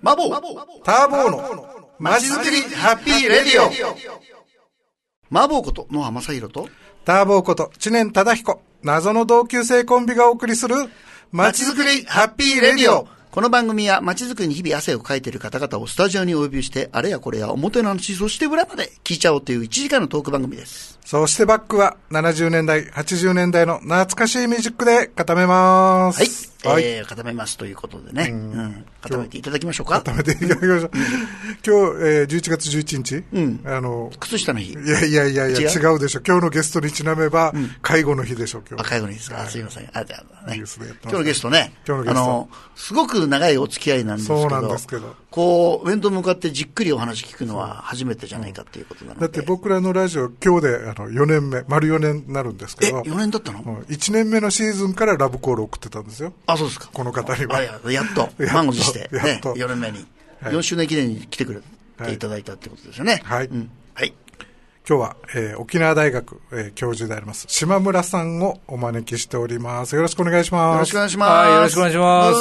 マボターボーのまちづくりハッピーレディオ。 マボこと野浜正宏とターボーこと知念忠彦、謎の同級生コンビがお送りするまちづくりハッピーレディオ。 この番組は街づくりに日々汗をかいている方々をスタジオにお呼びして、あれやこれや表の話、そして裏まで聞いちゃおうという1時間のトーク番組です。 そしてバックは70年代、80年代の懐かしいミュージックで固めます。 はい。固めますということでね。固めていただきましょうか。 固めていただきましょう。今日、11月11日。 靴下の日。 いや、違うでしょ。今日のゲストにちなめば、介護の日でしょ、今日。 介護の日ですか。すいません。今日のゲストね。すごく長いお付き合いなんですけど。そうなんですけど。こう、面と向かってじっくりお話聞くのは初めてじゃないかっていうことなので。 だって僕らのラジオ、今日で4年目、丸4年になるんですけど。 4年だったの ？1年目のシーズンからラブコール送ってたんですよ。 あ、そうですか。 この方には。 やっと、満を持して、ね、4年目に、4周年記念に来てくれていただいたってことですよね。 はい。 はい。 今日は、沖縄大学、教授であります島村さんをお招きしております。よろしくお願いします。 よろしくお願いします。 よろしくお願いします。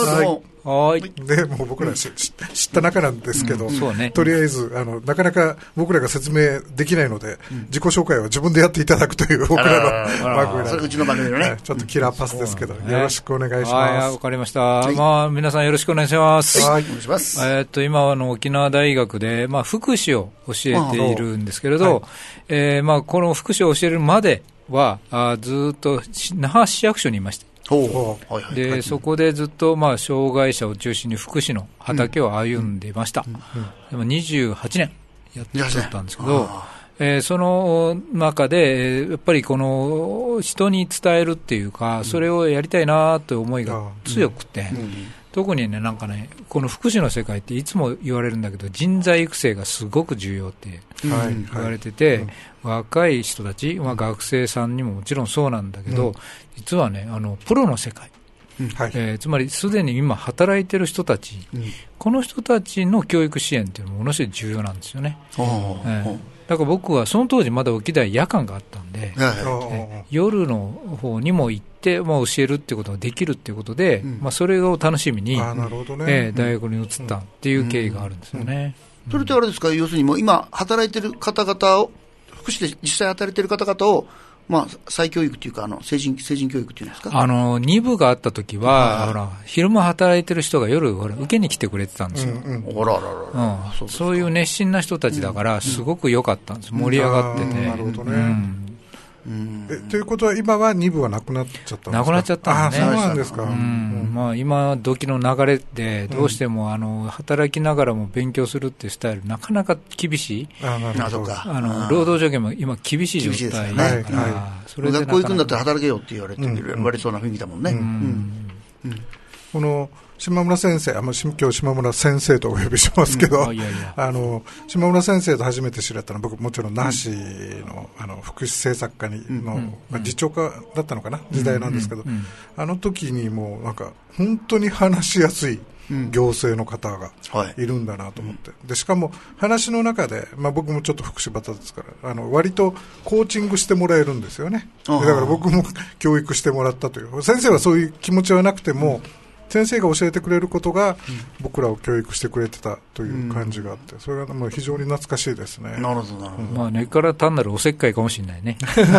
はい。 で、もう僕ら知った中なんですけど、とりあえず、なかなか僕らが説明できないので、自己紹介は自分でやっていただくという僕らの番組なんで。 それうちの番組のね。 ちょっとキラーパスですけど、よろしくお願いします。 はい、わかりました。まあ、皆さんよろしくお願いします。 はい、お願いします。 今沖縄大学で、まあ、福祉を教えているんですけれど、まあ、この福祉を教えるまでは、ずっと那覇市役所にいました。でそこでずっとまあ障害者を中心に福祉の畑を歩んでいました。でも28年やってたんですけど、その中でやっぱりこの人に伝えるっていうか、それをやりたいなという思いが強くて、特にね、なんかね、この福祉の世界っていつも言われるんだけど、人材育成がすごく重要って言われてて、若い人たち、まあ、学生さんにももちろんそうなんだけど、実はね、プロの世界、つまりすでに今働いてる人たち、この人たちの教育支援っていうのもものすごい重要なんですよね。だから僕はその当時まだ沖大夜間があったんで、夜の方にも行って、まあ、教えるっていうことができるっていうことで、まあ、それを楽しみに、大学に移ったっていう経緯があるんですよね。 それってあれですか、要するにもう今働いてる方々を、福祉で実際働いてる方々を、まあ、再教育というか成人教育っていうんですか。 2部があった時は、ほら昼間働いてる人が夜ほら受けに来てくれてたんですよ。そういう熱心な人たちだから、すごく良かったんです。盛り上がってて。 なるほどね。ということは今は2部はなくなっちゃったんですか？ なくなっちゃったんですね。 そうなんですか。 まあ、今時の流れでどうしても働きながらも勉強するっていうスタイルなかなか厳しい。労働条件も今厳しい状態だから、それで学校行くんだったら働けよって言われて割りそうな雰囲気だもんね。 この島村先生、今日島村先生とお呼びしますけど、島村先生と初めて知り合ったのは、僕もちろん那覇市の、福祉政策課の、次長課だったのかな、時代なんですけど、あの時にもうなんか本当に話しやすい行政の方がいるんだなと思って、でしかも話の中で、まあ、僕もちょっと福祉バタですから割とコーチングしてもらえるんですよね。だから僕も教育してもらったという、先生はそういう気持ちはなくても、先生が教えてくれることが僕らを教育してくれてたという感じがあって、それがもう非常に懐かしいですね。 なるほどなるほど。 まあ根っから単なるおせっかいかもしれないね。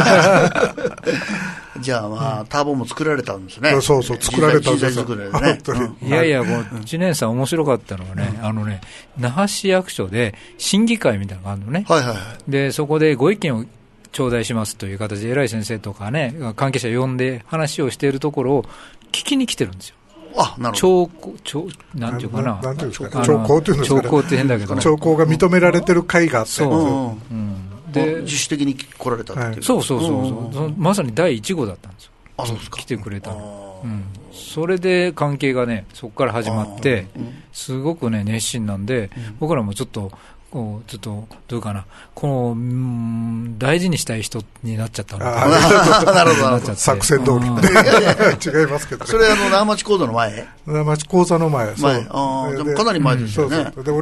じゃあまあターボも作られたんですね。 そう作られたんですよ。 いやもう知念さん面白かったのはね、那覇市役所で審議会みたいなのがあるのね。でそこでご意見を頂戴しますという形で偉い先生とかね、関係者呼んで話をしているところを聞きに来てるんですよ。 なんていうかな、 兆候っていうんですかね。兆候って変だけど、 兆候が認められてる会があって、 で自主的に来られたっていう。 そうまさに第1号だったんですよ。来てくれたそれで関係がね、そこから始まって、すごくね熱心なんで、僕らもちょっとどうかな、大事にしたい人になっちゃったのかなるほど。 作戦通り。違いますけど。 それ那覇町講座の前？ 那覇町講座の前。 でもかなり前ですよね。 で、俺、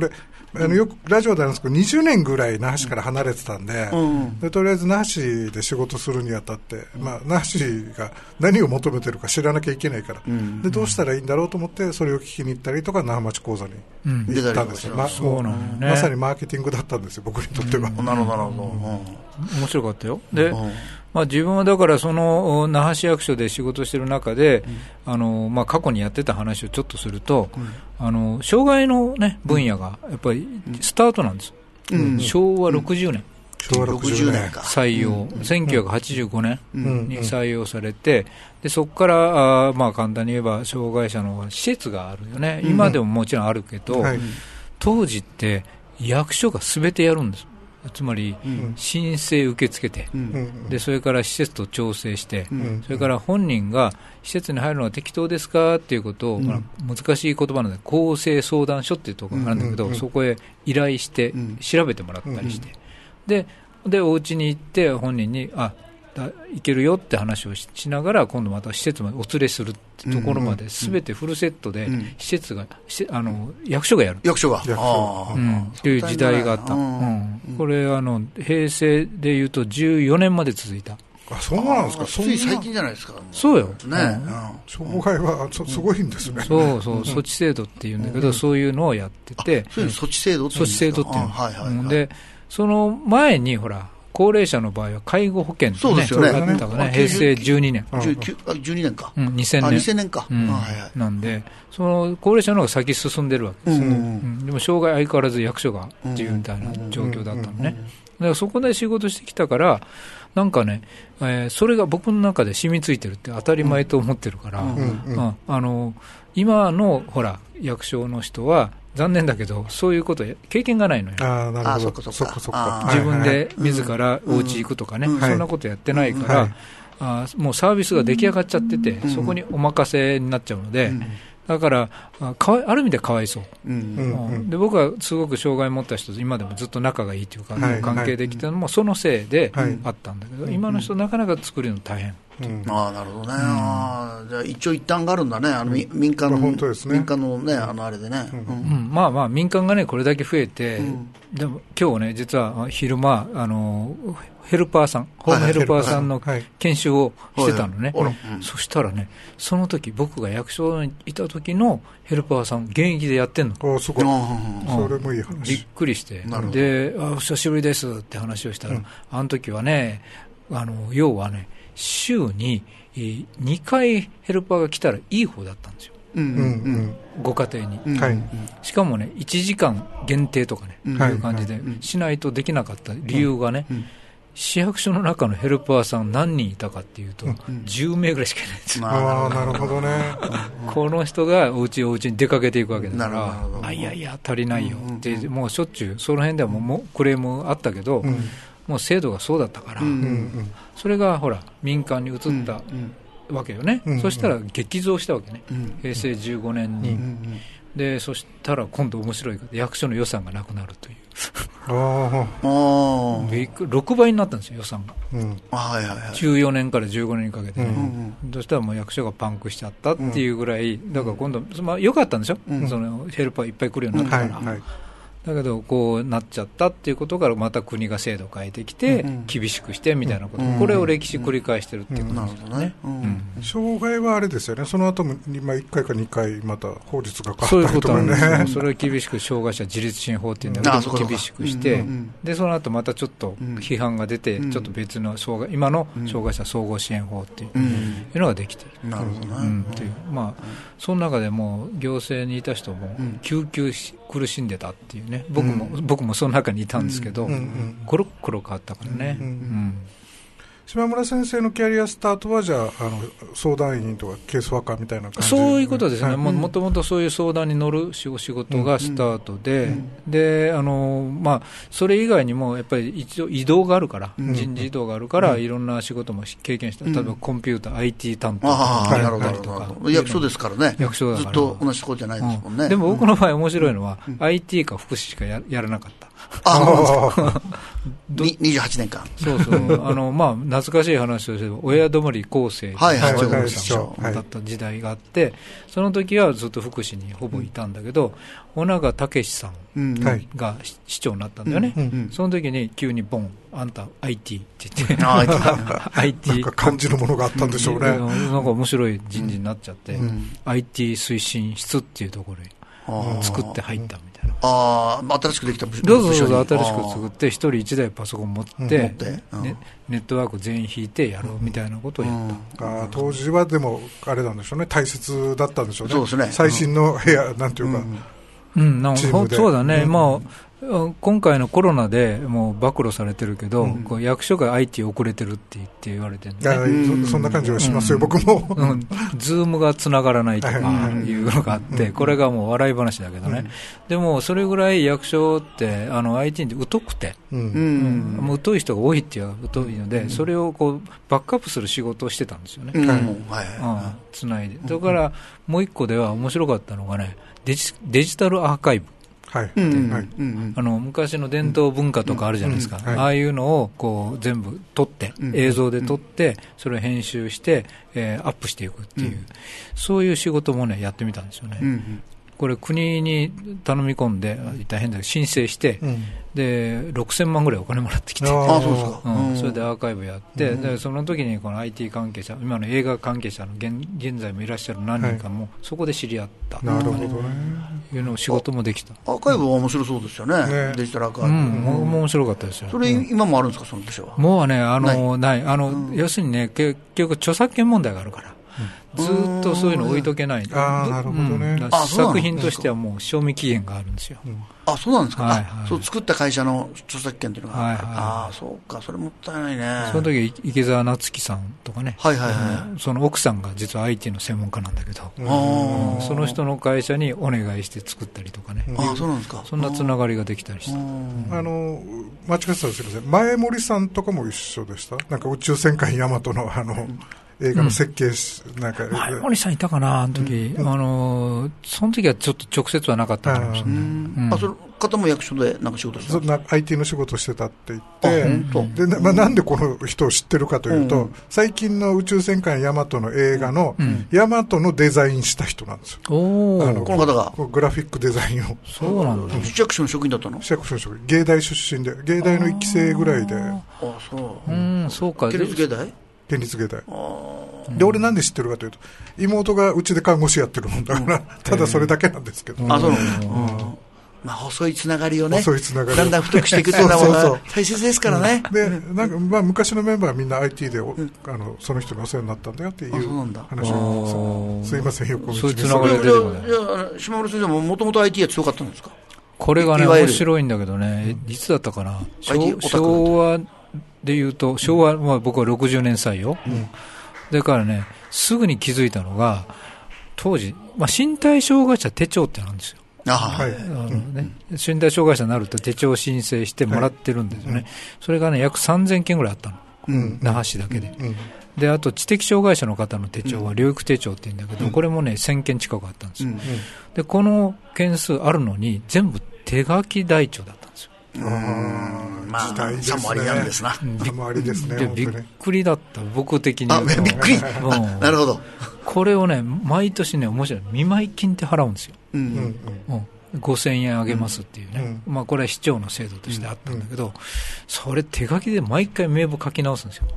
よくラジオであるんですけど、20年ぐらい那覇市から離れてたんで、でとりあえず那覇市で仕事するにあたって、那覇市が何を求めてるか知らなきゃいけないから、でどうしたらいいんだろうと思って、それを聞きに行ったりとか、那覇町講座に行ったんですよ。まさにマーケティングだったんですよ、僕にとっては。 なるほど、なるほど。 面白かったよ。で、自分はだからその那覇市役所で仕事している中で、過去にやってた話をちょっとすると、障害の、分野がやっぱりスタートなんです、昭和60年、 昭和60年か採用、1985年に採用されて、でそこから簡単に言えば障害者の施設があるよね、今でももちろんあるけど、当時って役所がすべてやるんです。つまり申請受け付けて、でそれから施設と調整して、それから本人が施設に入るのは適当ですかっていうことを、難しい言葉なので公正相談所っていうところがあるんだけど、そこへ依頼して調べてもらったりして、でお家に行って本人にいけるよって話を しながら、今度また施設までお連れするってところまで、すべてフルセットで施設が、役所がやる、 役所がという時代があった、これ平成でいうと14年まで続いた。 そうなんですか。 つい最近じゃないですか。 そうよ、 障害はすごいんですね。 そう措置制度っていうんだけど、そういうのをやってて、 措置制度っていうので、その前にほら高齢者の場合は介護保険ってね、そうあったかね、平成12年。 12年か。 2000年か。 なんで、その高齢者の方が先進んでるわけですよ。でも障害相変わらず役所がっていうみたいな状況だったのね。だからそこで仕事してきたから、なんかね、それが僕の中で染みついてるって当たり前と思ってるから、今のほら役所の人は残念だけどそういうこと経験がないのよ。 なるほど。そっか。 自分で自らお家行くとかね、そんなことやってないから、もうサービスが出来上がっちゃってて、そこにお任せになっちゃうので、だからある意味でかわいそう、で僕はすごく障害を持った人と今でもずっと仲がいいというか、関係できたのもそのせいであったんだけど、今の人なかなか作るの大変。 なるほどね。じゃあ一応一端があるんだね、民間のね、あれでね。 民間がねこれだけ増えて、でも今日ね実は昼間ヘルパーさん、ホームヘルパーさんの研修をしてたのね。そしたらね、その時僕が役所にいた時のヘルパーさん現役でやってんの。 それもいい話。 びっくりして、でお久しぶりですって話をしたら、あの時はね要はね週に2回ヘルパーが来たらいい方だったんですよ、ご家庭に、しかもね1時間限定とかね、いう感じでしないとできなかった理由がね、市役所の中のヘルパーさん何人いたかっていうと、10名ぐらいしかいないんですよ。 なるほどね。 この人がお家に出かけていくわけだから、いや足りないよって、もうしょっちゅうその辺ではもうクレームあったけど、もう制度がそうだったから、それがほら民間に移ったわけよね。そしたら激増したわけね、平成15年に。でそしたら今度面白いから役所の予算がなくなるという6倍になったんですよ予算が、14年から15年にかけてね、そしたらもう役所がパンクしちゃったっていうぐらい、だから今度、良かったんでしょ、そのヘルパーいっぱい来るようになったから、だけどこうなっちゃったっていうことからまた国が制度を変えてきて、厳しくしてみたいなこと、これを歴史繰り返してるっていうことですよね。 障害はあれですよね、その後も1回か2回また法律が変わったりとかね。そういうことなんですよ。それを厳しく障害者自立支援法っていうんだけど、厳しくして、でその後またちょっと批判が出て、ちょっと別の今の障害者総合支援法っていうのができている。その中でも行政にいた人も救急苦しんでたっていうね、僕もその中にいたんですけど、コロッコロ変わったからね。 島村先生のキャリアスタートはじゃあ相談員とかケースワーカーみたいな感じ。 そういうことですね、もともとそういう相談に乗るお仕事がスタートで、でそれ以外にもやっぱり一応移動があるから、人事異動があるから、いろんな仕事も経験した、例えばコンピューター IT 担当とかやったりとか、 役所ですからね、 役所だからずっと同じところじゃないですもんね。 でも僕の場合面白いのは、IT か福祉しかやらなかった。 28年間。 そうそう。まあ、懐かしい話として親泊厚生市長だった時代があって、その時はずっと福祉にほぼいたんだけど、尾長武さんが市長になったんだよね。その時に急にボン、あんた IT って言って、 IT なんか感じるものがあったんでしょうね。 なんか面白い人事になっちゃって、IT 推進室っていうところに作って入ったみたいな。 新しくできた部署に。 どうぞ新しく作って、一人一台パソコン持って、ネットワーク全員引いてやろうみたいなことをやった。 当時はでも、あれなんでしょうね、大切だったんでしょうね。 そうですね。 最新の部屋、なんていうか。 そうだね。まあ今回のコロナでもう暴露されてるけど、役所が IT 遅れてるって言われてるんで、 ね、そんな感じはしますよ、僕も。 ズームがつながらないとかいうのがあって、これがもう笑い話だけどね、でもそれぐらい役所ってIT に疎くて、もう疎い人が多いっていう疎いので、それをこうバックアップする仕事をしてたんですよね、つないで。だからもう一個では面白かったのがね、デジタルアーカイブ。昔の伝統文化とかあるじゃないですか、ああいうのをこう全部撮って、映像で撮って、それを編集して、アップしていくっていう、そういう仕事もね、やってみたんですよね。これ国に頼み込んで、大変だけど申請して、で6000万ぐらいお金もらってきて、それでアーカイブやって、でその時にこの IT 関係者、今の映画関係者の 現在もいらっしゃる何人かも、そこで知り合った、 なるほどね、 いうの仕事もできた。 アーカイブは面白そうですよね、デジタルアーカイブ。 面白かったですよ。 それ今もあるんですか、その部署は。 もうね、ない。要するにね、結局著作権問題があるから、ずっとそういうの置いとけない。 なるほどね。 作品としてはもう賞味期限があるんですよ。 そうなんですか。そう作った会社の著作権というのが。そうか、それもったいないね。 その時池澤夏樹さんとかね、その奥さんが実は IT の専門家なんだけど、その人の会社にお願いして作ったりとかね。 そうなんですか。 そんなつながりができたりして。 間違ってたらすみません。前森さんとかも一緒でした。なんか宇宙戦艦ヤマトの映画の設計なんか前森さんいたかな、あの時、その時はちょっと直接はなかったかもしれない。 その方も役所でなんか仕事してた。 IT の仕事をしてたって言って、でなんでこの人を知ってるかというと、最近の宇宙戦艦ヤマトの映画のヤマトのデザインした人なんですよ。 この方がグラフィックデザインを。 そうなんだ。 市役所の職員だったの？ 市役所の職員、芸大出身で、芸大の1期生ぐらいで。 そうか。 県立芸大？ 県立芸大で、俺なんで知ってるかというと、妹がうちで看護師やってるもんだから、ただそれだけなんですけど。 そうなんだ。細いつながりをね、だんだん太くしていくというのは大切ですからね。 で、なんか昔のメンバーはみんな IT でその人にお世話になったんだよっていう話を。すいません、よくそういうつながりが出てくる。 島村先生ももともと IT が強かったんですか？ これがね、面白いんだけどね、いつだったかな、昭和でいうと、昭和は僕は60年歳よ。だからね、すぐに気づいたのが、当時、身体障害者手帳ってあるんですよ。身体障害者になると手帳を申請してもらってるんですよね。それがね、約3000件ぐらいあったの。那覇市だけで。で、あと知的障害者の方の手帳は療育手帳って言うんだけど、これもね、1000件近くあったんですよ。で、この件数あるのに、全部手書き台帳だったんですよ。 時代ですね。 さもありなんですな。 さもありですね。 びっくりだった、僕的に言うと。 びっくり。なるほど。 これをね、毎年ね、面白い。見舞い金って払うんですよ。5000円あげますっていうね。これは市長の制度としてあったんだけど、それ手書きで毎回名簿書き直すんですよ。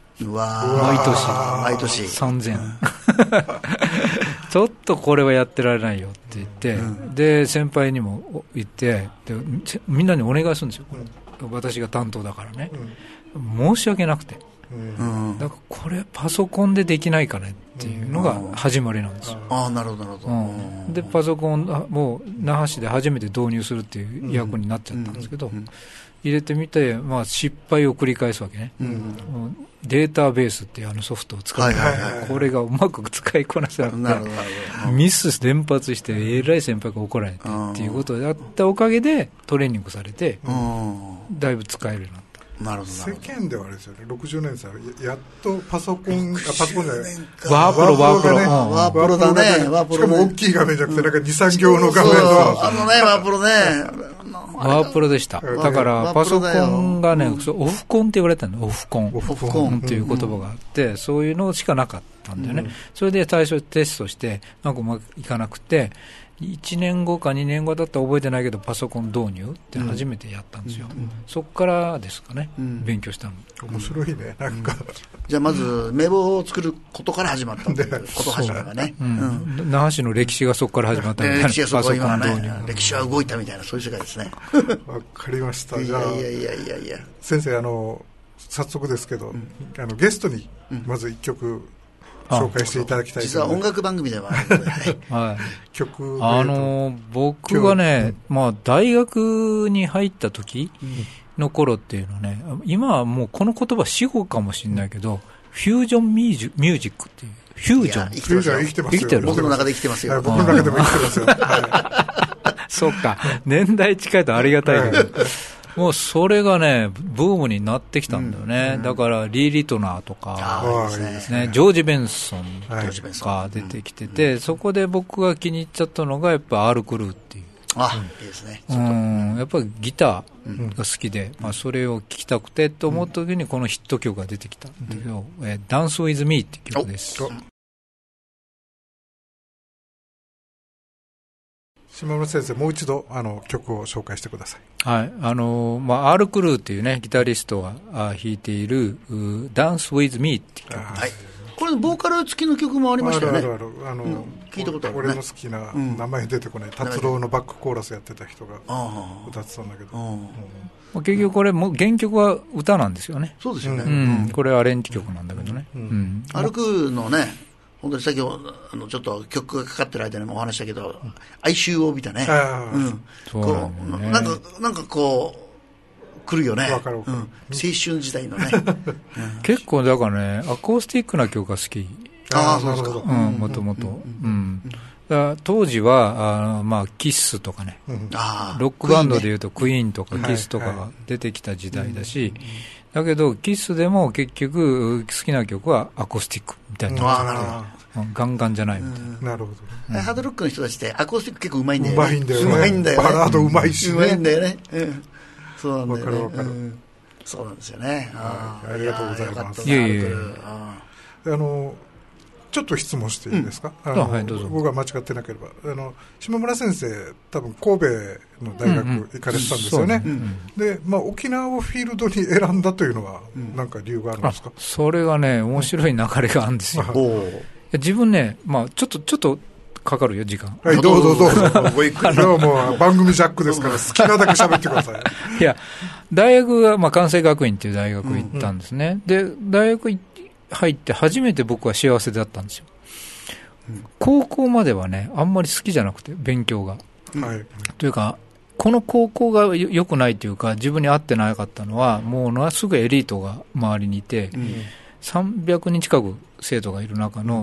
毎年3000ちょっとこれはやってられないよって言って、で先輩にも言ってでみんなにお願いするんですよ、これ私が担当だからね、申し訳なくて、だからこれパソコンでできないかねっていうのが始まりなんですよ。 なるほどなるほど。でパソコンもう那覇市で初めて導入するっていう役になっちゃったんですけど、入れてみて、失敗を繰り返すわけね。データベースっていうソフトを使って、これがうまく使いこなせなくて、ミス連発して、えらい先輩が怒られてっていうことをやったおかげでトレーニングされて、だいぶ使えるようになった。 なるほど。世間ではあれですよね、60年代やっとパソコンじゃない、 ワープロだね。 しかも大きい画面じゃなくて、なんか2、3行の画面の。 ワープロね。 ワープロでした。だからパソコンがね、オフコンって言われたの。オフコンっていう言葉があって、そういうのしかなかったんだよね。それで最初テストして、なんかうまくいかなくて、1年後か2年後だったら覚えてないけどパソコン導入って初めてやったんですよ、そこからですかね、勉強したの。 面白いね、なんか、 じゃあまず名簿を作ることから始まったということ始まりがね、 那覇市の歴史がそこから始まったみたいな、 歴史がそこ今ね、歴史は動いたみたいな、そういう世界ですね。 わかりました。じゃあいや先生、早速ですけど、ゲストにまず1曲紹介していただきたい。 実は音楽番組ではあるので、 はい、曲僕がね、大学に入った時の頃っていうのはね、今はもうこの言葉死語かもしれないけど、フュージョンミュージックっていう、フュージョン生きてますよ。 僕の中で生きてますよ。 僕の中でも生きてますよ。 そうか、年代近いとありがたいけど。もうそれがね、ブームになってきたんだよね。だからリー・リトナーとか、ジョージ・ベンソンとか出てきてて、そこで僕が気に入っちゃったのがやっぱアール・クルーっていう。 いいですね。 やっぱりギターが好きで、それを聴きたくてと思った時にこのヒット曲が出てきたんだけど、ダンス・ウィズ・ミーっていう曲です。 島村先生、もう一度曲を紹介してください。 はい、アール・クルーっていうね、ギタリストが弾いているダンス・ウィズ・ミーっていう曲。 はい、これボーカル付きの曲もありましたよね。 聞いたことあるね。俺の好きな、名前出てこない、達郎のバックコーラスやってた人が歌ってたんだけど、 結局これも原曲は歌なんですよね。 そうですよね。 これはアレンジ曲なんだけどね。 アルクーのね、本当に先ほどちょっと曲がかかってる間にもお話したけど、哀愁を帯びたね。なんかこう来るよね。青春時代のね。 結構だからね、アコースティックな曲が好き。 そうですか。 もともと。当時はキスとかね、ロックバンドでいうとクイーンとかキスとかが出てきた時代だし、だけどキスでも結局好きな曲はアコースティックみたいな、ガンガンじゃないみたいな。 なるほど。 ハードロックの人たちってアコースティック結構うまいんだよね。 うまいんだよね。バラードうまいしね。 うまいんだよね。そうなんだよね。 わかる。 そうなんですよね。 ありがとうございます。ちょっと質問していいですか。僕が間違ってなければ、島村先生、多分神戸の大学行かれてたんですよね。で、沖縄をフィールドに選んだというのは何か理由があるんですか。 それがね、面白い流れがあるんですよ。自分ね、ちょっとかかるよ、時間。 はい、どうぞ。もう番組ジャックですから、好きなだけ喋ってください。 いや、大学は関西学院っていう大学行ったんですね。で、大学入って初めて僕は幸せだったんですよ。高校まではね、あんまり好きじゃなくて、勉強が。というか、この高校が良くないというか、自分に合ってなかったのは、もうすぐエリートが周りにいて、300人近く生徒がいる中の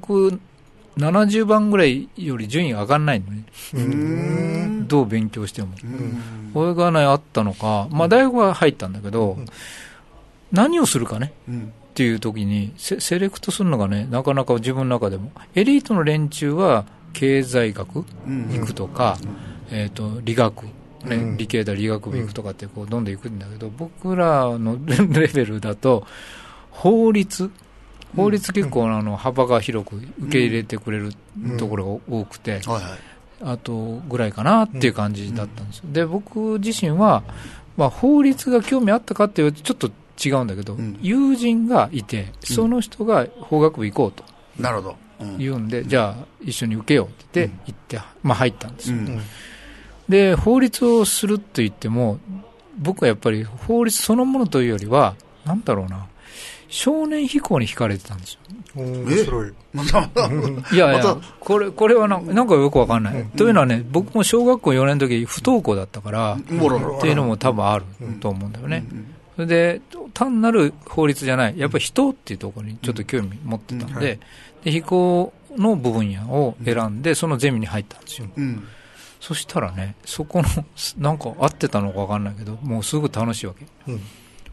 270番ぐらいより順位上がらないのね。どう勉強しても。これがね、あったのか、大学は入ったんだけど、何をするかね。っていう時にセレクトするのがね、なかなか自分の中でもエリートの連中は経済学行くとか、理学、理系だ理学部行くとかってこうどんどん行くんだけど、僕らのレベルだと法律結構幅が広く受け入れてくれるところが多くて、あとぐらいかなっていう感じだったんです。で、僕自身は、法律が興味あったかっていうとちょっと違うんだけど、友人がいて、その人が法学部行こうと言うんで、じゃあ一緒に受けようって言って、入ったんですよ。で、法律をすると言っても、僕はやっぱり法律そのものというよりは、なんだろうな、少年飛行に惹かれてたんですよ。 面白い。 いや、これはなんかよくわかんない。というのはね、僕も小学校4年の時不登校だったから、っていうのも多分あると思うんだよね。それで単なる法律じゃない、やっぱり人っていうところにちょっと興味持ってたんで、飛行の部分野を選んでそのゼミに入ったんですよ。そしたらね、そこのなんか合ってたのか分かんないけど、もうすぐ楽しいわけ。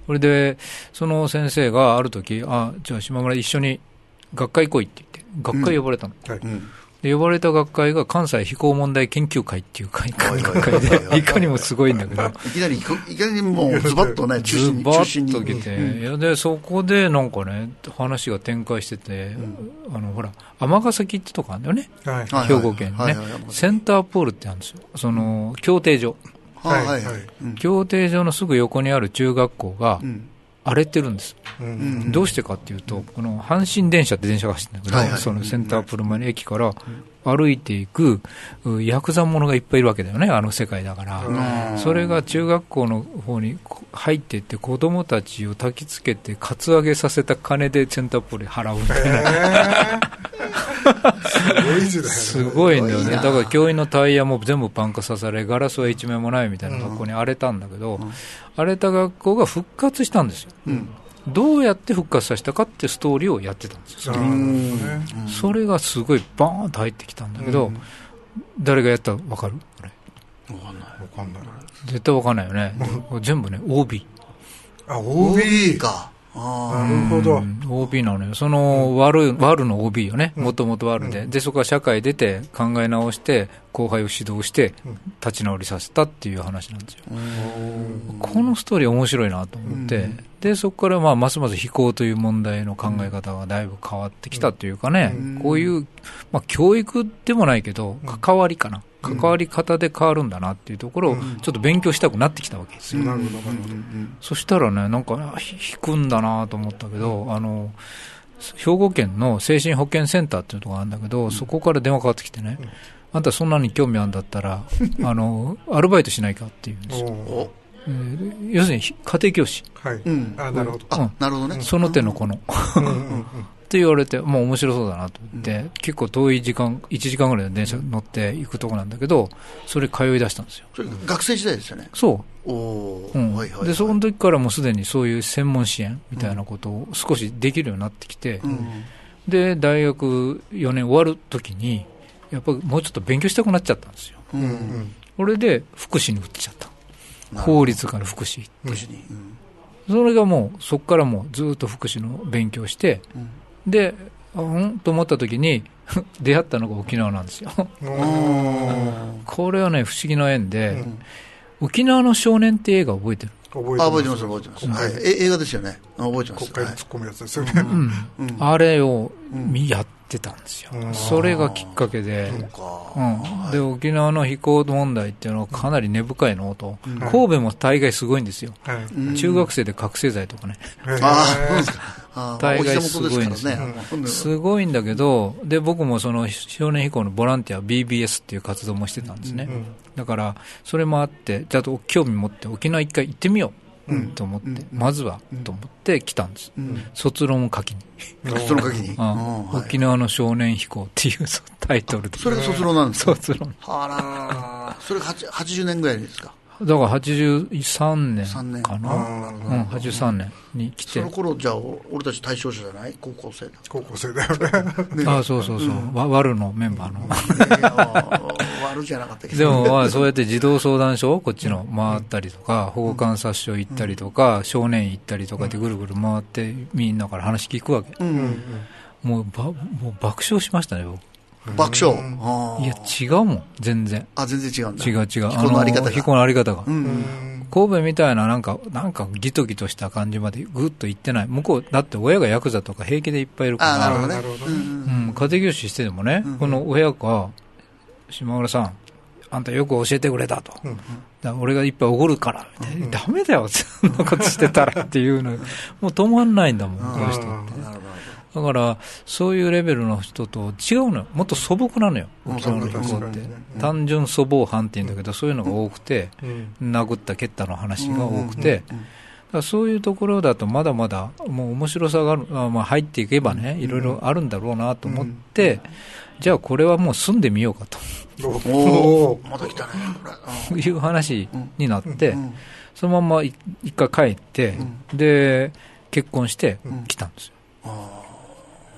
それでその先生がある時、じゃあ島村一緒に学会来いって言って学会呼ばれたの、で呼ばれた学会が関西非行問題研究会っていう学会で、いかにもすごいんだけど、いきなりもうズバッとね、中心にズバッと来て、いやでそこでなんかね、話が展開してて、ほら、尼崎ってとこあるんだよね、兵庫県にね、センターポールってあるんですよ、その競艇場、競艇場のすぐ横にある中学校が、荒れてるんです、どうしてかっていうと、この阪神電車って電車が走ってるんだけど、そのセンタープルマの駅から歩いていくヤクザ者がいっぱいいるわけだよね、あの世界だから、それが中学校の方に入っていって、子供たちを焚きつけて、カツアゲさせた金でセンタープールに払うみたいな。すごいんだよね。だから教員のタイヤも全部パンクさされ、ガラスは一面もないみたいな学校に荒れたんだけど、荒れた学校が復活したんですよ、どうやって復活させたかってストーリーをやってたんですよ、それがすごいバーンと入ってきたんだけど、誰がやったか分かる？ 分かんない絶対分かんないよね全部ね OB。 OB か。 なるほど。 OB なのよ。そのワルの OB よね。もともとワルで。で、そこは社会出て考え直して、後輩を指導して、立ち直りさせたっていう話なんですよ。このストーリー面白いなと思って、で、そこからますます非行という問題の考え方がだいぶ変わってきたというかね、こういう、教育でもないけど、関わりかな。関わり方で変わるんだなっていうところをちょっと勉強したくなってきたわけですよ。そしたらね、なんか引くんだなと思ったけど、兵庫県の精神保健センターっていうところがあるんだけど、そこから電話かかってきてね、あんたそんなに興味あるんだったらアルバイトしないかっていうんですよ。要するに家庭教師。 なるほど。 なるほどね。 その手のこのって言われて、もう面白そうだなと思って、結構遠い時間、1時間ぐらいの電車乗って行くとこなんだけど、それ通い出したんですよ。 それ学生時代ですよね。 そう。で、その時からもうすでにそういう専門支援みたいなことを少しできるようになってきて、で、大学4年終わる時に、やっぱりもうちょっと勉強したくなっちゃったんですよ。それで福祉に移っちゃった。法律から福祉行って。それがもう、そこからもうずっと福祉の勉強して、で、と思った時に出会ったのが沖縄なんですよ。これはね、不思議な縁で、沖縄の少年って映画覚えてる？ 覚えてます。映画ですよね。覚えてます。 国会に突っ込むやつですよね。 あれをやってたんですよ。それがきっかけで、で、沖縄の非行問題っていうのはかなり根深いのと、神戸も大概すごいんですよ。中学生で覚醒剤とかね。大概すごいんですよ。すごいんだけど、で、僕もその少年非行のボランティア BBS っていう活動もしてたんですね。だから、それもあって、ちゃんと興味持って沖縄一回行ってみようと思って、まずはと思って来たんです。卒論を書きに。沖縄の少年非行っていうタイトルで。 それが卒論なんですか？ 卒論。 それが80年ぐらいですか？ だから83年かな。83年に来て。 その頃じゃあ俺たち対象者じゃない？高校生だよね。 そう。ワルのメンバーの。 ワルじゃなかったけど。 でもそうやって児童相談所こっちの回ったりとか、保護観察所行ったりとか、少年院行ったりとかでぐるぐる回ってみんなから話聞くわけ。もう爆笑しましたね僕。 爆笑。 いや違うもん全然。 全然違うんだ。 違う。 非行のあり方が。 非行のあり方が。神戸みたいななんかギトギトした感じまでぐっと行ってない。向こうだって親がヤクザとか平気でいっぱいいるから。 なるほどね。 家庭教師しててもね、この親が島村さんあんたよく教えてくれたと。俺がいっぱいおごるからみたいな。ダメだよそんなことしてたらっていうのもう止まんないんだもんこの人って。だからそういうレベルの人と違うのよ。もっと素朴なのよ沖縄の非行って。単純粗暴犯って言うんだけど、そういうのが多くて、殴った蹴ったの話が多くて、だからそういうところだとまだまだもう面白さがある、入っていけばねいろいろあるんだろうなと思って、じゃあこれはもう住んでみようかとまた来たねいう話になって、そのまま一回帰って、で結婚して来たんですよ。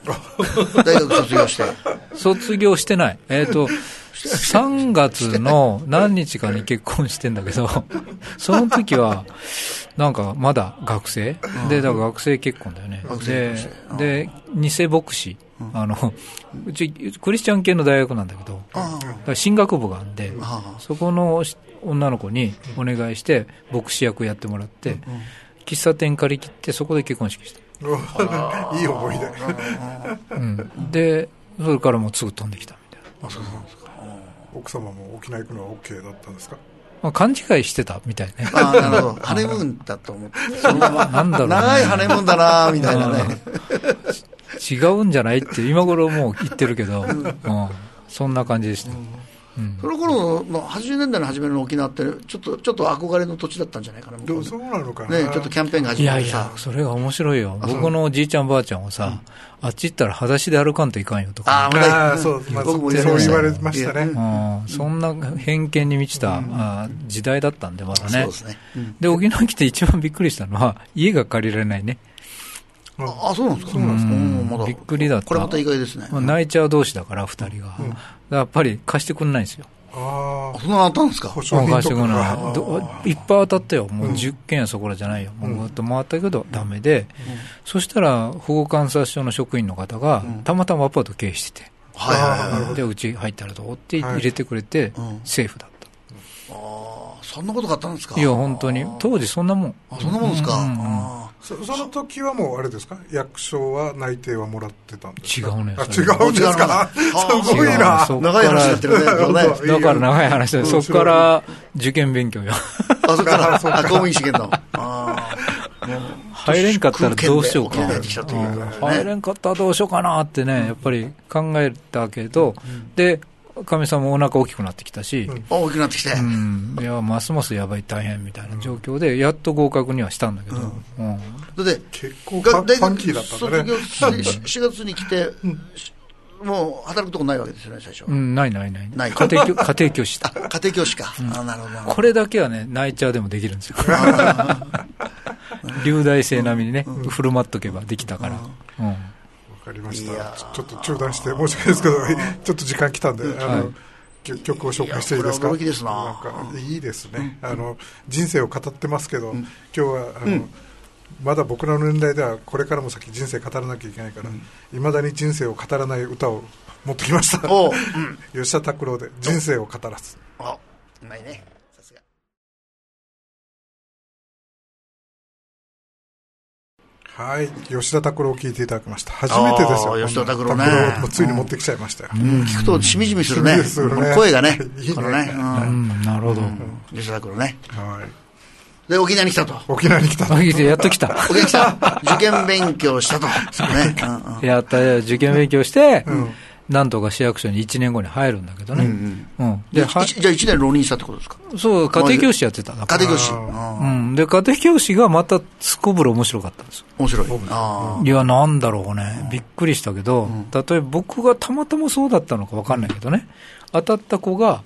大学卒業して。 卒業してない。3月の何日かに結婚してんだけど、その時は、なんかまだ学生で、だから学生結婚だよね。で、偽牧師。うちクリスチャン系の大学なんだけど、進学部があるんで、そこの女の子にお願いして牧師役やってもらって、喫茶店借り切ってそこで結婚式した。 いい思い出。で、それからもうすぐ飛んできたみたいな。 そうなんですか。奥様も沖縄行くのは OK だったんですか？ 勘違いしてたみたいね。 なるほど。ハネムーンだと思って。そのままなんだろう、ね、長いハネムーンだなみたいなね。 違うんじゃないって今頃もう言ってるけど、そんな感じでした。 その頃の80年代の初めの沖縄ってちょっと憧れの土地だったんじゃないかな。 そうなのかな。 ね、ちょっとキャンペーンが始まってさ。 いやそれが面白いよ。僕のじいちゃんばあちゃんはさ、あっち行ったら裸足で歩かんといかんよとか。 そう言われましたね。 そんな偏見に満ちた時代だったんでまだね。そうですね。で沖縄来て一番びっくりしたのは家が借りられないね。 そうなんですか。 びっくりだった。 これまた意外ですね。 泣いちゃう同士だから2人が。やっぱり貸してくれないんですよ。 そんなのあったんですか。 貸してくれない。いっぱい当たったよ。もう10件そこらじゃないよ。もうずっと回ったけどダメで、そしたら保護観察所の職員の方がたまたまアパート経営してて、でうち入ったらどうって入れてくれてセーフだった。 そんなことがあったんですか。 いや本当に当時そんなもん。 そんなもんですか。 その時はもうあれですか、役所は内定はもらってたんですか。 違うね。 違うんですか。すごいな。 長い話だってるね。 だから長い話だ。そこから受験勉強よ。 そこから公務員試験の。 入れんかったらどうしようか。入れんかったらどうしようかなってね、やっぱり考えたけど、で。かみさんもお腹大きくなってきたし、 大きくなってきて、 いやますますやばい大変みたいな状況でやっと合格にはしたんだけど、 だって結構ファンキーだったんだね。 卒業して4月に来て、もう働くとこないわけですよね最初。 ない家庭教師だ。 家庭教師か。なるほど。 これだけはねナイチャーでもできるんですよ。流大生並みにね振る舞っとけばできたから。 わかりました。ちょっと中断して申し訳ないですけど、ちょっと時間来たんで、曲を紹介していいですか。 驚きですな。 なんかいいですね。人生を語ってますけど、今日はまだ僕らの年代ではこれからも先人生語らなきゃいけないから、いまだに人生を語らない歌を持ってきました。吉田拓郎で人生を語らず。 うまいね。さすが。 はい、吉田拓郎を聴いていただきました。初めてですよ。 吉田拓郎ね。 ついに持ってきちゃいましたよ。 聞くとしみじみするね。声がね。このね。 なるほど。 吉田拓郎ね。 はい。 で沖縄に来たと。 沖縄に来た。 やっと来た。 沖縄に来た。受験勉強したと。 やった受験勉強して。なんとか市役所に1年後に入るんだけどね。 じゃあ1年浪人したってことですか。 そう、家庭教師やってた。 家庭教師。 で、家庭教師がまたすこぶる面白かったんですよ。 面白い。 いや、なんだろうね。びっくりしたけど、例えば僕がたまたまそうだったのか分かんないけどね、当たった子が、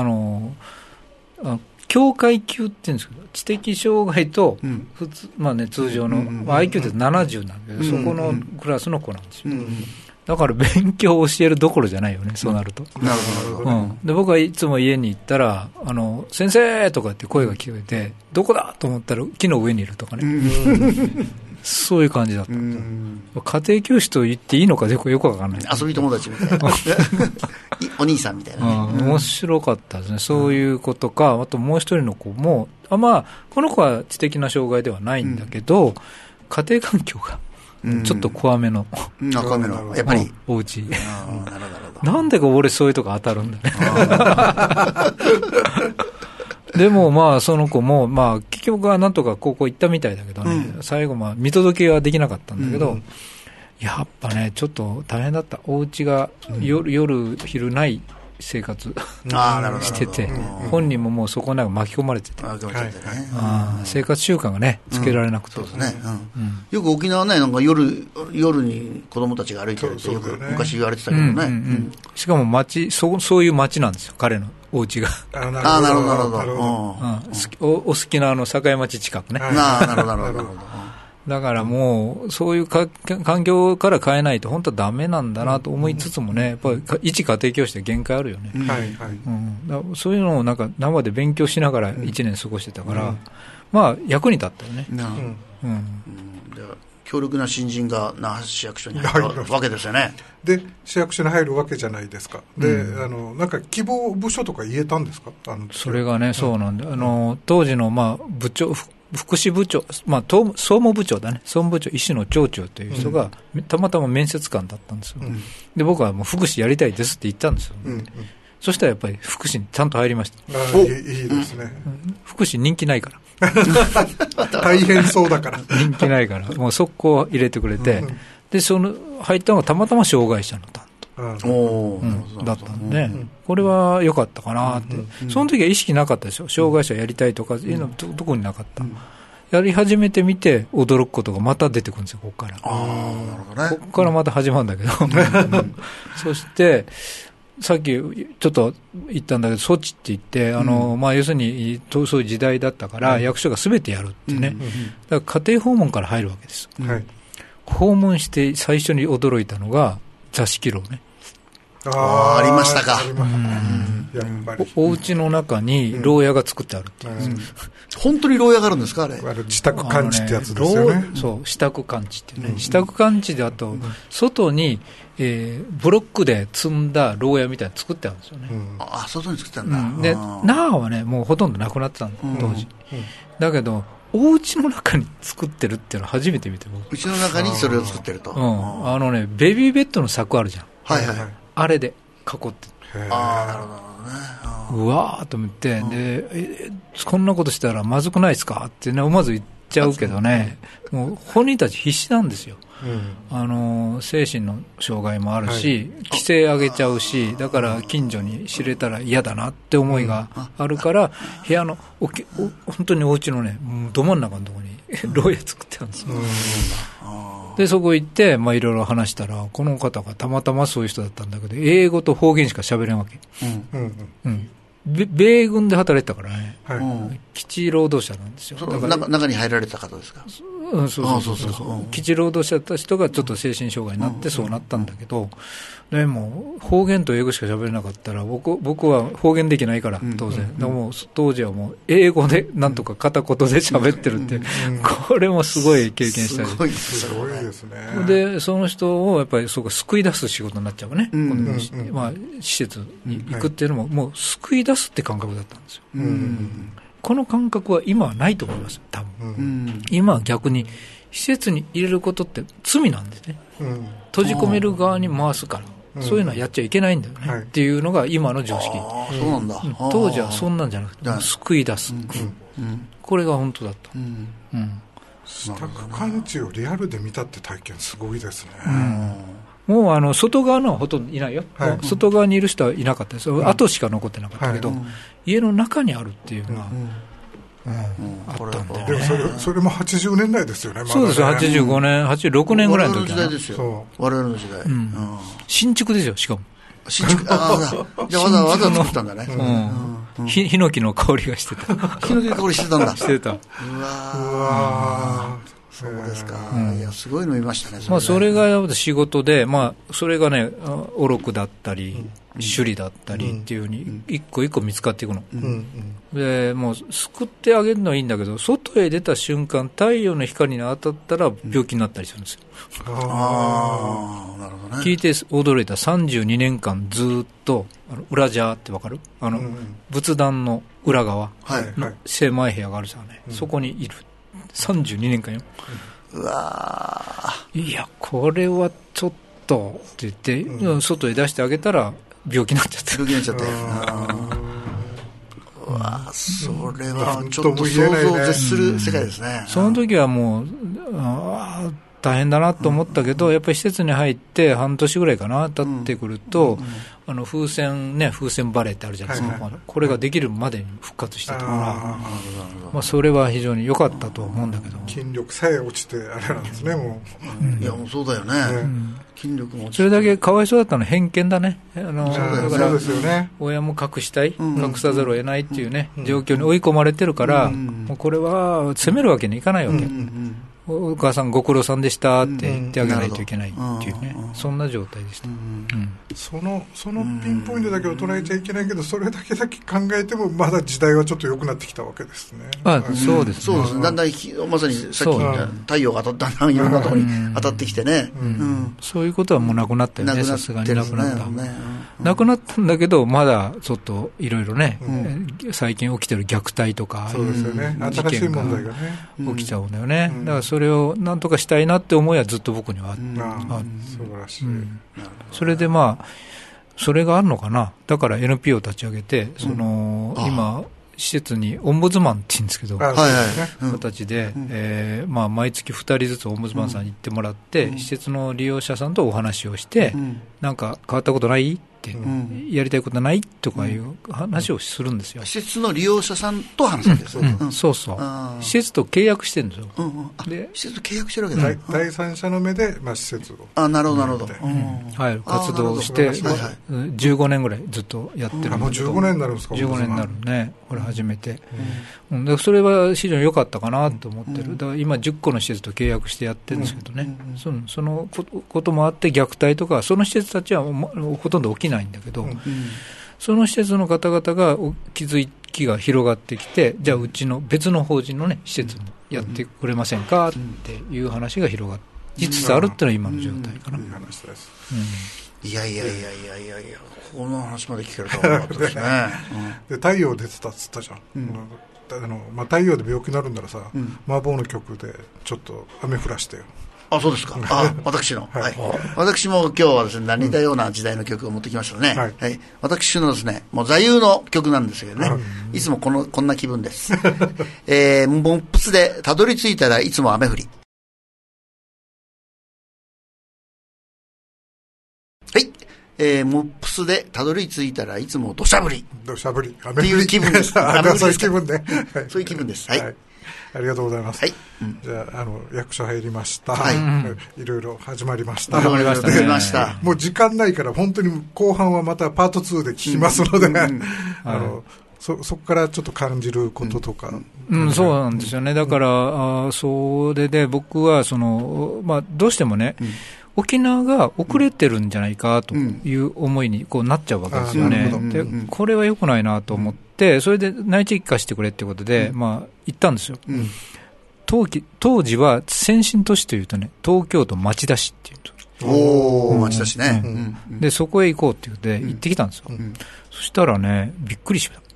境界級って言うんですけど、知的障害と、普通、まあね、通常の、IQ って70なんだけど、そこのクラスの子なんですよ。だから勉強を教えるどころじゃないよね、そうなると。 なるほど。 で僕はいつも家に行ったら、先生とかって声が聞こえて、どこだと思ったら木の上にいるとかね。そういう感じだった。家庭教師と言っていいのかよくわかんない。 遊び友達みたいな。お兄さんみたいなね。 面白かったですね。そういうことか、あともう一人の子も、まあ、この子は知的な障害ではないんだけど、家庭環境が、ちょっと怖めの。 怖めの。やっぱり。 お家。なんでか俺そういうとこ当たるんだね。でもまあその子も、まあ結局はなんとか高校行ったみたいだけどね、最後まあ見届けはできなかったんだけど、やっぱね、ちょっと大変だった。お家が夜昼ない生活してて、本人ももうそこなんか巻き込まれてて、生活習慣がねつけられなくて、 そうですね。よく沖縄ね、なんか夜に子供たちが歩いてるってよく昔言われてたけどね。 しかもそういう町なんですよ、彼のお家が。 なるほど。 お好きな境町近くね。 なるほど。 だからもう、そういう環境から変えないと本当はダメなんだなと思いつつもね、やっぱり一家庭教師で限界あるよね。だそういうのをなんか生で勉強しながら1年過ごしてたから、まあ役に立ったよね。 強力な新人が那覇市市役所に入ったわけですよね。 で市役所に入るわけじゃないですか。で、なんか希望部署とか言えたんですか？ それがね、そうなんで、当時のまあ部長、福祉部長、まあ、総務部長だね、総務部長、石野町長という人が、たまたま面接官だったんですよ。で僕はもう福祉やりたいですって言ったんですよ。そしたらやっぱり福祉にちゃんと入りました。 いいですね。 福祉人気ないから。 大変そうだから人気ないからもう速攻入れてくれて、でその入ったのがたまたま障害者の担当、だったんで、これは良かったかなって、その時は意識なかったでしょ、障害者やりたいとかいうのどこになかった、やり始めてみて驚くことがまた出てくるんですよ、ここから。ここからまた始まるんだけどそしてさっきちょっと言ったんだけど、措置って言って、まあ、要するにそういう時代だったから、役所がすべてやるってね、だから家庭訪問から入るわけです。訪問して最初に驚いたのが座敷牢ね。 ありましたか。 お家の中に牢屋が作ってあるっていう、 本当に牢屋があるんですか、あれ。 自宅監地ってやつですよね。 そう、自宅監地っていうね、自宅監地であと、外にブロックで積んだ牢屋みたいなの作ってあるんですよね。 外に作ってあるんだ。 で那覇はね、もうほとんどなくなってたの、当時。だけどお家の中に作ってるっていうのは初めて見て、 うちの中にそれを作ってると。 ベビーベッドの柵あるじゃん。あれで囲って。 なるほどね。 うわーと思って、でこんなことしたらまずくないですかってね、思わず言っちゃうけどね、もう本人たち必死なんですよ。精神の障害もあるし、規制上げちゃうし、だから近所に知れたら嫌だなって思いがあるから、部屋の本当にお家のね、ど真ん中のところに牢屋作ってあるんですよ。でそこ行って、まあ、いろいろ話したら、この方がたまたまそういう人だったんだけど、英語と方言しか喋れんわけ。米軍で働いてたからね、基地労働者なんですよ。 中に入られた方ですか。 基地労働者だった人がちょっと精神障害になってそうなったんだけど、でも方言と英語しか喋れなかったら、僕は方言できないから当然、でも当時はもう英語でなんとか片言で喋ってるって、これもすごい経験したり、 すごいですね。 でその人をやっぱりそうか救い出す仕事になっちゃうね、まあ、施設に行くっていうのももう救い出すって感覚だったんですよ。この感覚は今はないと思います、多分。今は逆に施設に入れることって罪なんですね。閉じ込める側に回すから、そういうのはやっちゃいけないんだよね、っていうのが今の常識。 そうなんだ。 当時はそんなんじゃなくて、救い出す、これが本当だった。 自宅監地をリアルで見たって体験すごいですね。 もう外側のはほとんどいないよ、外側にいる人はいなかったです、後しか残ってなかったけど、家の中にあるっていうのは、あったんだよね。 でもそれも80年代ですよね。 そうですよ、85年、86年ぐらいの時我々の時代ですよ。我々の時代。 新築ですよ、しかも。 新築、じゃあわざ作ったんだね。 ヒノキの香りがしてた。 ヒノキの香りしてたんだ。 してた。 うわー。そうですか。いや、すごいの見ましたね。 まあ、それが仕事で、まあ、それがね、おろくだったり、首里だったりっていうふうに、一個一個見つかっていくの。で、もう、救ってあげるのはいいんだけど、外へ出た瞬間、太陽の光に当たったら病気になったりするんですよ。 なるほどね。 聞いて驚いた。32年間ずっと、裏ジャーってわかる？仏壇の裏側の狭い部屋があるじゃんね。そこにいる。32年間よ。 うわいや、これはちょっとって言って、外へ出してあげたら病気になっちゃって。 病気になっちゃって。うわそれはちょっと想像を絶する世界ですね。 その時はもう大変だなと思ったけど、やっぱり施設に入って半年ぐらいかな経ってくると、風船バレーってあるじゃないですか、これができるまでに復活してたから、まあ、それは非常に良かったと思うんだけど、 筋力さえ落ちてあれなんですね、もう。いや、もうそうだよね。筋力も落ちて、 それだけかわいそうだったのは偏見だね。だから親も隠したい、隠さざるを得ないっていうね、状況に追い込まれてるから、もうこれは責めるわけにいかないわけ。 お母さんご苦労さんでしたって言ってあげないといけないっていうね、そんな状態でした。 そのピンポイントだけを捉えちゃいけないけど、それだけ考えてもまだ時代はちょっと良くなってきたわけですね。 そうですね。 そうですね。だんだんまさにさっき言った太陽が当たったいろんなところに当たってきてね。 そういうことはもうなくなったよね。さすがになくなった。なくなったんだけど、まだちょっといろいろね、最近起きてる虐待とか、 そうですよね。新しい問題がね起きちゃうんだよね。だからそれをなんとかしたいなって思いはずっと僕にはあって、 素晴らしい。 それでそれがあるのかな。だから NPO を立ち上げて、今施設にオンブズマンって言うんですけど、形で、毎月2人ずつオンブズマンさんに行ってもらって、施設の利用者さんとお話をして、なんか変わったことないって、やりたいことないとかいう話をするんですよ。 施設の利用者さんと話すんですよ。 そうそう。施設と契約してるんですよ。 で施設と契約してるわけだ。 第三者の目で、施設を。 なるほど、なるほど。 活動をして、15年ぐらいずっとやってる。 もう15年になるんですか。 15年になるね。これ初めて。それは非常に良かったかなと思ってる。だから今10個の施設と契約してやってるんですけどね。そのこともあって虐待とか、その施設たちはほとんど起きないんだけど、その施設の方々が気づきが広がってきて、じゃあうちの別の法人のね、施設もやってくれませんかっていう話が広がりつつあるっていうのは今の状態かな。 いい話です。 いや、この話まで聞けるとは思わなかったですね。 で、太陽出てたっつったじゃん。太陽で病気になるんならさ、麻婆の曲でちょっと雨降らしてよ。 そうですか。私の。私も今日はですね、似たような時代の曲を持ってきましたね。私のですね、もう座右の曲なんですけどね、いつもこんな気分です。モップスでたどり着いたらいつも雨降り。モップスでたどり着いたらいつも土砂降り。 土砂降り。 っていう気分です。 そういう気分ね。 そういう気分です。 ありがとうございます。じゃあ、役所入りました。いろいろ始まりました。 始まりました。 もう時間ないから、本当に後半はまたパート2で聞きますので、そこからちょっと感じることとか。 そうなんですよね。だから、それで僕は、どうしてもね、沖縄が遅れてるんじゃないかという思いになっちゃうわけですよね。で、これは良くないなと思って、それで内地化してくれってことで、行ったんですよ。当時は先進都市というとね、東京都町田市っていうと。 町田市ね。 で、そこへ行こうっていうことで行ってきたんですよ。そしたらね、びっくりしました。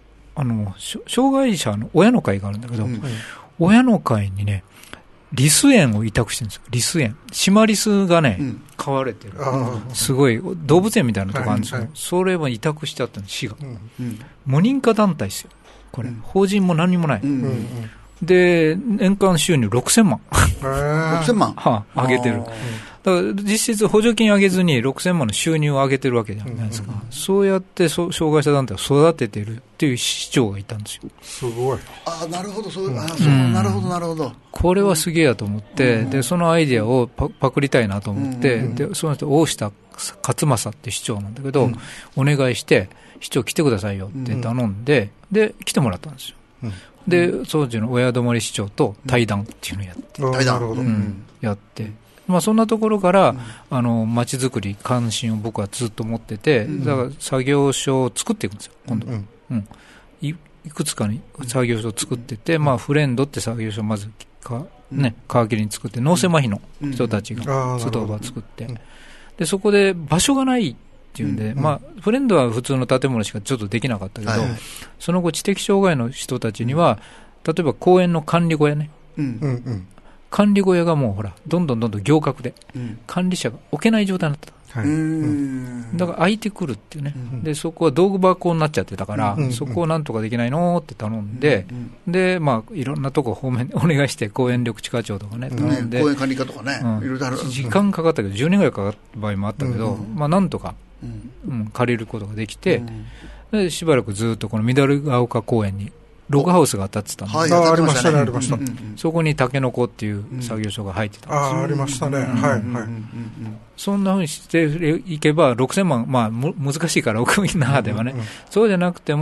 障害者の親の会があるんだけど、親の会にね、リス園を委託してるんですよ。リス園。シマリスがね、飼われてる。すごい、動物園みたいなとこあるんですよ。それは委託してあったんです、市が。無認可団体ですよ。これ。法人も何にもない。で、年間収入6000万。 6000万上げてる。だから実質補助金上げずに6000万の収入を上げてるわけじゃないですか。そうやって障害者団体を育ててるっていう市長がいたんですよ。 すごい。 なるほど、なるほど、なるほど。 これはすげえやと思って、で、そのアイデアをパクりたいなと思って、で、その人、大下勝正って市長なんだけど、お願いして、市長来てくださいよって頼んで、で、来てもらったんですよ。で、当時の親泊市長と対談っていうのをやって。 対談やって。そんなところから、街づくり、関心を僕はずっと持ってて、だから作業所を作っていくんですよ、今度。いくつかに作業所を作ってて、フレンドって作業所をまず皮切りに作って、脳性麻痺の人たちが外場を作って、で、そこで場所がないっていうんで、フレンドは普通の建物しかちょっとできなかったけど、その後知的障害の人たちには、例えば公園の管理小屋ね、管理小屋がもうほら、どんどん行革で、管理者が置けない状態になってた。だから空いてくるっていうね。で、そこは道具箱になっちゃってたから、そこをなんとかできないのって頼んで、で、いろんなとこ方面でお願いして、公園緑地課長とかね、頼んで。 公園管理課とかね、いろいろある。 時間かかったけど、10年ぐらいかかった場合もあったけど、なんとか、借りることができて、で、しばらくずっとこの緑ヶ丘公園に、ログハウスが建ってたんで、 ありましたね、ありました。 そこにタケノコっていう作業所が入ってたんですよ。 ありましたね。はい、はい。 そんなふうにしていけば、6000万、難しいから、沖縄ではね、そうじゃなくても、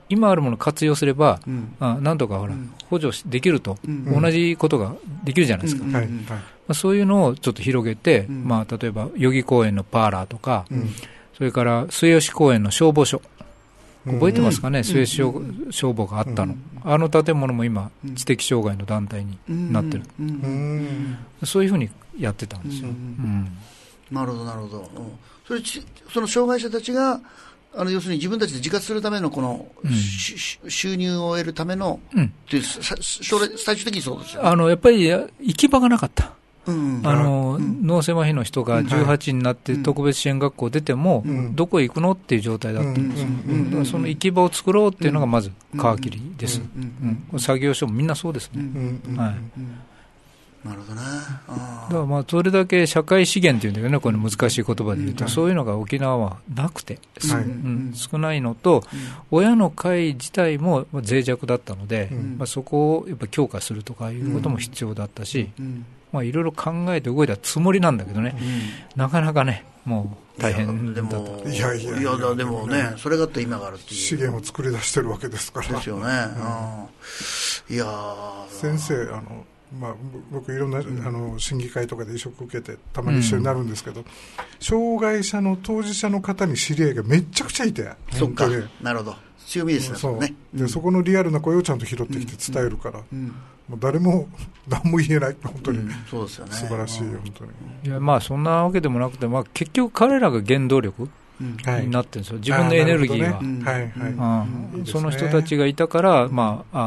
今あるものを活用すれば、なんとかほら、補助できると、同じことができるじゃないですか。そういうのをちょっと広げて、例えば、代々木公園のパーラーとか、それから末吉公園の消防署。覚えてますかね、末吉消防があったの。あの建物も今、知的障害の団体になってる。そういうふうにやってたんですよ。 なるほど、なるほど。その障害者たちが、要するに自分たちで自活するためのこの、収入を得るための、っていう最終的にそうですよね。 やっぱり行き場がなかった。脳性麻痺の人が18になって特別支援学校出ても、どこへ行くのっていう状態だったんですよ。その行き場を作ろうっていうのがまず皮切りです。作業所もみんなそうですね。 なるほどね。 だからそれだけ社会資源っていうんだけどね、この難しい言葉で言うと、そういうのが沖縄はなくて、少ないのと、親の会自体も脆弱だったので、そこをやっぱ強化するとかいうことも必要だったし、いろいろ考えて動いたつもりなんだけどね、なかなかね、もう大変だと。 いや、でもね、それがあって今があるっていう。 資源を作り出してるわけですから。 ですよね。いや先生、僕いろんな審議会とかで移植受けてたまに一緒になるんですけど、障害者の当事者の方に知り合いがめちゃくちゃいて、 そっか、なるほど、強みですね。 でそこのリアルな声をちゃんと拾ってきて伝えるから、もう誰も何も言えない、本当に、 そうですよね、 素晴らしいよ、本当に。 いや、そんなわけでもなくて、結局彼らが原動力になってるんですよ、自分のエネルギーは。その人たちがいたから、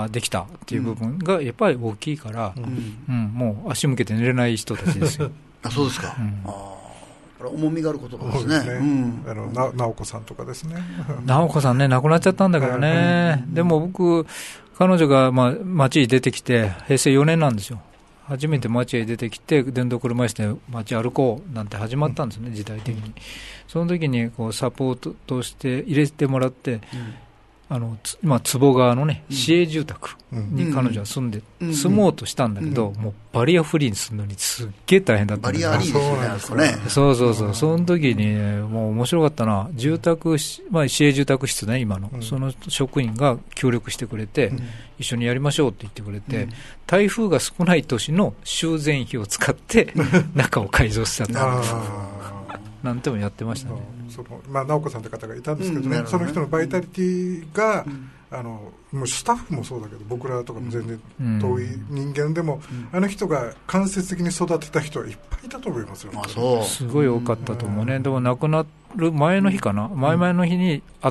できたっていう部分がやっぱり大きいから、もう足向けて寝れない人たちですよ。 そうですか。重みがある言葉ですね。 直子さんとかですね。 直子さんね、亡くなっちゃったんだからね。でも僕、彼女が街に出てきて、平成4年なんですよ。初めて街へ出てきて、電動車椅子で街歩こうなんて始まったんですね、時代的に。その時にサポートとして入れてもらって、坪川のね、市営住宅に彼女は住もうとしたんだけど、もうバリアフリーにするのにすっげえ大変だったんですよ。 バリアフリーですね。 そう。その時に、もう面白かったな、市営住宅室ね、今の。その職員が協力してくれて、一緒にやりましょうって言ってくれて、台風が少ない年の修繕費を使って、中を改造したんですなんてもやってましたね。 直子さんという方がいたんですけどね、その人のバイタリティが、もうスタッフもそうだけど、僕らとかも全然遠い人間でも、あの人が間接的に育てた人はいっぱいいたと思いますよ。 すごい多かったと思うね。でも亡くなる前の日かな、前々の日に会って、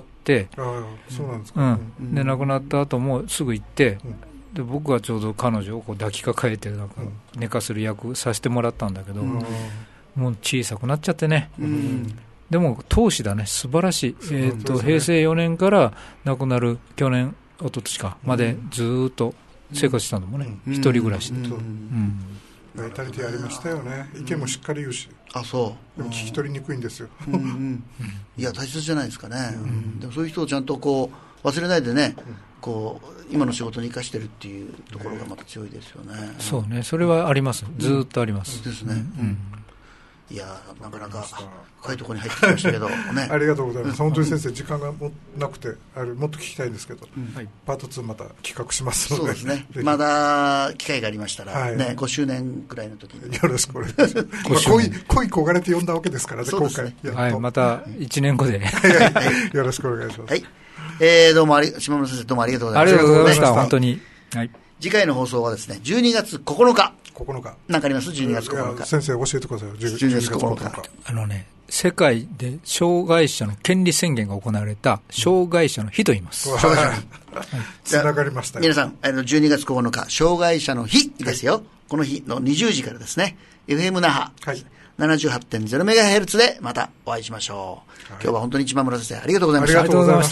そうなんですか。 で亡くなった後もすぐ行って、で僕はちょうど彼女を抱きかかえて寝かせる役させてもらったんだけど、もう小さくなっちゃってね。でも闘志だね、素晴らしい。平成4年から亡くなる去年、一昨年かまでずっと生活したのもね、一人暮らしで。 バイタリティありましたよね。意見もしっかり言うし。 そう。 でも聞き取りにくいんですよ。 いや、大切じゃないですかね。でもそういう人をちゃんと忘れないでね、今の仕事に生かしてるっていうところがまた強いですよね。 そうね、それはあります。ずっとあります。 ですね。いや、なかなか深いところに入ってきましたけどね。 ありがとうございます。本当に先生、時間がなくてもっと聞きたいんですけど、パート2また企画しますので。 そうですね。まだ機会がありましたらね、5周年くらいの時によろしくお願いします。恋焦がれて呼んだわけですからね、今回。 はい、また1年後でよろしくお願いします。 はい。どうも島村先生、どうもありがとうございました。 ありがとうございました。本当に。はい。 次回の放送はですね、12月9日。何かあります？ 12 月9日。 先生教えてください。 12月9日。 世界で障害者の権利宣言が行われた障害者の日と言います。 つながりましたよ。 皆さん、12月9日、障害者の日ですよ。この日の20時からですね、FM 那覇。78.0MHz でまたお会いしましょう。今日は本当に島村先生、ありがとうございました。 ありがとうございました。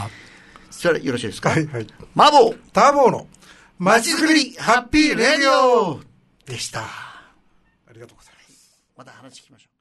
それはよろしいですか？ はい。 マボーターボーのまちづくりハッピーレディオでした。 ありがとうございます。 また話聞きましょう。